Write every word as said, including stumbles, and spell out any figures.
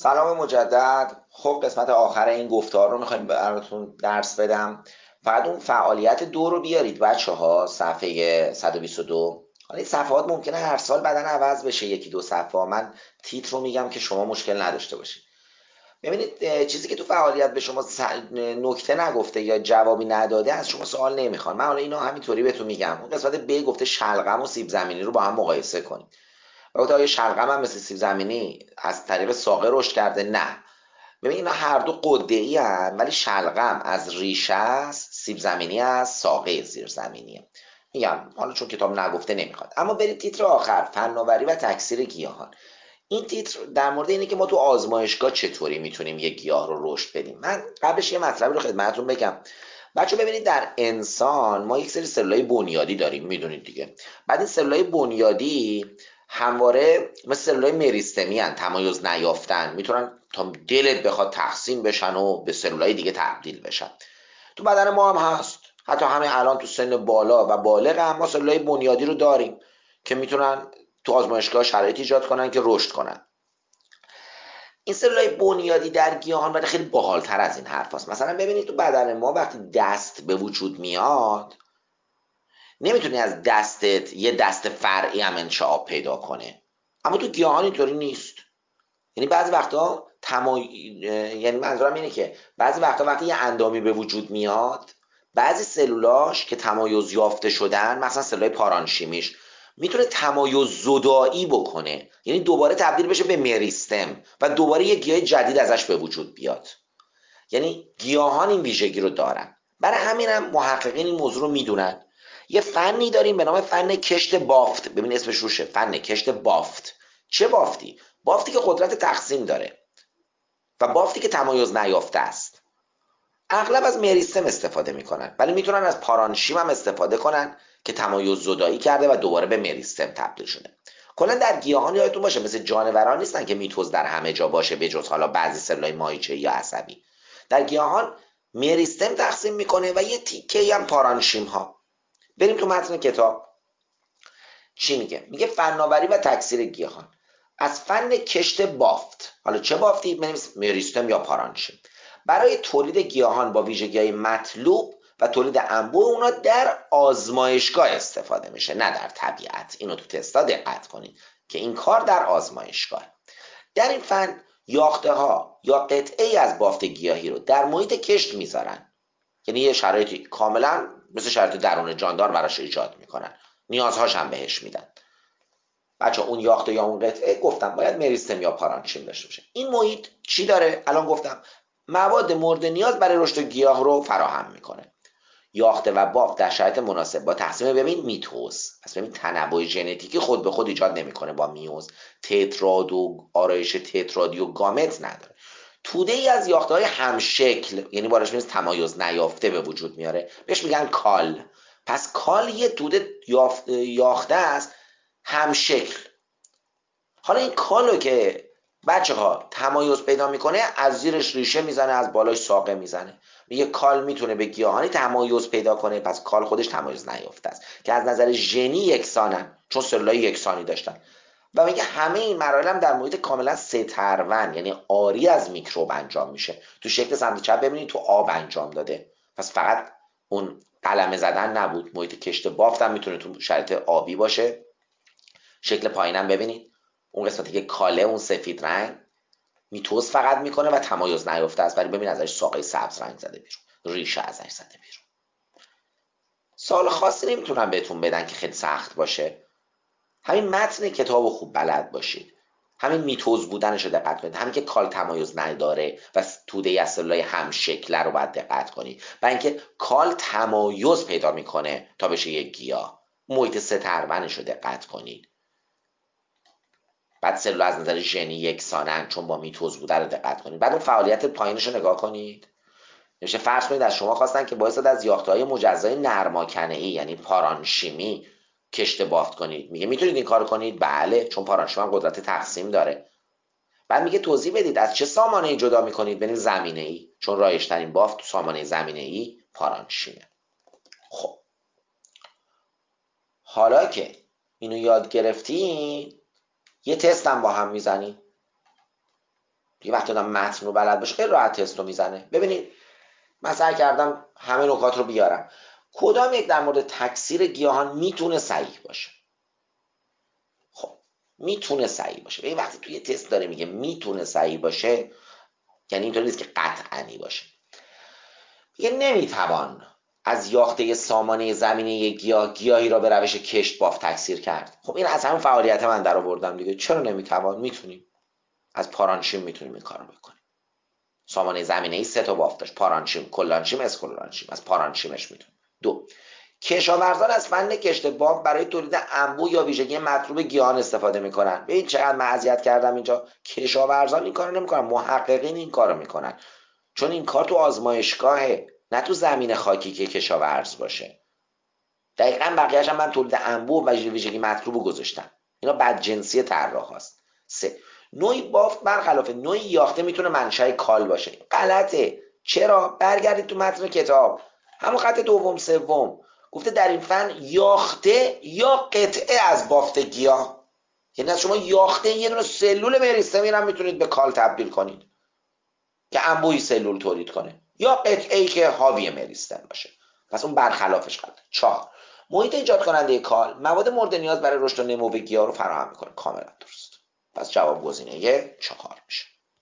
سلام مجدد. خب قسمت آخر این گفتار رو میخوایم براتون درس بدم. فقط اون فعالیت دو رو بیارید بچه ها، صفحه صد و بیست و دو. حالا این صفحات ممکنه هر سال بدن عوض بشه، یکی دو صفحه. من تیتر رو میگم که شما مشکل نداشته باشید. ببینید چیزی که تو فعالیت به شما نکته نگفته یا جوابی نداده از شما سوال نمیخوان. من حالا اینو همینطوری بهتون میگم. اون قسمت ب گفته شلغم و سیب زمینی رو با هم مقایسه کنید. البته آیا شلغم هم مثل سیب زمینی از طریق ساقه رشد کرده؟ نه. ببین اینا هر دو قده‌ای هستند، ولی شلغم از ریشه است، سیب زمینی از ساقه زیرزمینیه. میگم حالا چون کتاب نگفته نمیخواد. اما برید تیتر آخر، فناوری و تکثیر گیاهان. این تیتر در مورد اینه که ما تو آزمایشگاه چطوری میتونیم یک گیاه رو رشد بدیم. من قبلش یه مطلبی رو خدمتتون بگم. بچه ببینید در انسان ما یک سری سلولای بنیادی داریم، میدونید دیگه. بعد این سلولای بنیادی همواره مثل سلولای مریستمی هن، تمایز نیافتن، میتونن تا دلت بخواد تقسیم بشن و به سلولای دیگه تبدیل بشن. تو بدن ما هم هست، حتی همین الان تو سن بالا و بالغ هم ما سلولای بنیادی رو داریم که میتونن تو آزمایشگاه شرایط ایجاد کنن که رشد کنن. این سلولای بنیادی در گیاهان ولی خیلی باحال‌تر از این حرف هست. مثلا ببینید تو بدن ما وقتی دست به وجود میاد، نمیتونی از دستت یه دست فرعی هم انشعاب پیدا کنه، اما تو گیاهان اینطوری نیست. یعنی بعضی وقتا تمای... یعنی منظورم اینه که بعضی وقتا وقتی یه اندامی به وجود میاد، بعضی سلولاش که تمایز یافته شدن، مثلا سلولای پارانشیمیش، میتونه تمایز زدایی بکنه، یعنی دوباره تبدیل بشه به مریستم و دوباره یه گیاه جدید ازش به وجود بیاد. یعنی گیاهان این ویژگی رو دارن. برای همینم محققین این موضوع رو میدونن. یه فنی داریم به نام فن کشت بافت. ببین اسمش روشه، فن کشت بافت. چه بافتی؟ بافتی که قدرت تقسیم داره و بافتی که تمایز نیافته است. اغلب از مریستم استفاده میکنن، ولی میتونن از پارانشیم هم استفاده کنن که تمایز زدایی کرده و دوباره به مریستم تبدیل شده. کلا در گیاهان یادتون باشه مثل جانوران نیستن که میتوز در همه جا باشه به جز حالا بعضی سلولای ماهیچه‌ای یا عصبی. در گیاهان مریستم تقسیم میکنه و یه تیکه هم پارانشیم ها. بریم تو متن کتاب چی میگه. میگه فناوری و تکثیر گیاهان از فن کشت بافت. حالا چه بافتی؟ مریستم یا پارانشیم. برای تولید گیاهان با ویژگی‌های مطلوب و تولید انبوه اونا در آزمایشگاه استفاده میشه، نه در طبیعت. اینو تو تستا دقت کنید که این کار در آزمایشگاه. در این فن یاخته ها یا قطعه از بافت گیاهی رو در محیط کشت میذارن، یعنی یه شرایطی کاملا مثل شرایط درون جاندار براش ایجاد میکنن، نیازهاش هم بهش میدن. بچه اون یاخته یا اون قطعه گفتم باید مریستم یا پارانشیم داشته باشه. این محیط چی داره؟ الان گفتم مواد مورد نیاز برای رشد گیاه رو فراهم میکنه. یاخته و بافت در شرایط مناسب با تقسیم ببین میتوز، پس ببین تنوع ژنتیکی خود به خود ایجاد نمیکنه با میوز، تتراد و آرایش تترادی و گامت نداره. توده ای از یاخته های همشکل، یعنی باراش میز تمایز نیافته به وجود میاره، بهش میگن کال. پس کال یه توده یاخته است همشکل. حالا این کالو که بچه ها تمایز پیدا میکنه، از زیرش ریشه میزنه، از بالاش ساقه میزنه. میگه کال میتونه به گیاهانی تمایز پیدا کنه، پس کال خودش تمایز نیافته است که از نظر ژنی یکسانن، چون سلولای یکسانی داشتن. و میگه همه این مراحل هم در محیط کاملا سترون، یعنی آری از میکروب انجام میشه. تو شکل سمت چپ ببینید تو آب انجام داده، پس فقط اون قلمه زدن نبود. محیط کشت بافت هم میتونه تو شرایط آبی باشه. شکل پایینم ببینید، اون قسمتی که کاله، اون سفید رنگ، میتوز فقط میکنه و تمایز نیافته است، ولی ببین ازش ساقه سبز رنگ زده بیرون، ریشه ازش زده بیرون. سوال خاصی نمیتونن بهتون بدن که خیلی سخت باشه. همین متن کتابو خوب بلد باشید، همین میتوز بودنش رو دقت کنید، همین که کال تمایز نداره و توده از سلولای همشکله رو باید دقت کنید، و اینکه کال تمایز پیدا میکنه تا بشه یک گیاه. محیط سترونش رو دقت کنید. بعد سلول از نظر ژنی یکسانن چون با میتوز بوده رو دقت کنید. بعد اون فعالیت پایینش رو نگاه کنید. میشه فرض کنید از شما خواستن که باعث از یافته‌های مجزای نرماکنه‌ای یعنی پارانشیمی کشت بافت کنید. میگه میتونید این کارو کنید؟ بله، چون پارانشیم هم قدرت تقسیم داره. بعد میگه توضیح بدید از چه سامانه‌ای جدا میکنید؟ ببینید زمینه‌ای، چون رایج‌ترین بافت تو سامانه زمینه‌ای پارانشیمه. خب حالا که اینو یاد گرفتین، یه تست هم با هم میزنیم. دیگه وقتی آدم متن رو بلد باشه خیلی راحت تست رو میزنه. ببینید من سعی کردم همه نکات رو بیارم. کدام یک در مورد تکثیر گیاهان میتونه صحیح باشه؟ خب میتونه صحیح باشه. ببین وقتی توی تست داره میگه میتونه صحیح باشه، یعنی اینطوری نیست که قطعنی باشه. میگه نمیتوان از یاخته سامانه زمینه گیاه گیاهی را به روش کشت بافت تکثیر کرد. خب این از همون فعالیت من در آوردم دیگه. چرا نمیتوان؟ میتونیم. از پارانشیم میتونیم این کارو بکنیم. سامانه زمینه ای سه تا بافت داشت: پارانشیم، کلانشیم، اسکلارانشیم. از پارانشیمش میتونیم. دو، کشاورزان از فن کشت بافت برای تولید انبوه یا ویژگی مطلوب گیاهان استفاده میکنن. ببین چقدر من اذیت کردم اینجا. کشاورزان این کارو نمیکنن، محققین این کارو میکنن، چون این کار تو آزمایشگاهه، نه تو زمین خاکی که کشاورز باشه. دقیقاً بقیه‌اش هم من تولید انبوه و ویژگی مطلوب گذاشتم. اینا بدجنسی طراح هاست. سه، نوعی بافت برخلاف نوعی یاخته میتونه منشأ کال باشه. غلطه. چرا؟ برگردید تو متن کتاب، همون خط دوم سوم گفته در این فن یاخته یا قطعه از بافت گیاه، یعنی از شما یاخته یه دونه سلول مریستمی رو میتونید به کال تبدیل کنید که انبوهی سلول تولید کنه، یا قطعه‌ای که حاوی مریستم باشه. پس اون برخلافش غلطه. چهار، محیط ایجاد کننده کال مواد مورد نیاز برای رشد و نمو گیاه رو فراهم میکنه. کاملا درست. پس جواب گزینه چهار میشه.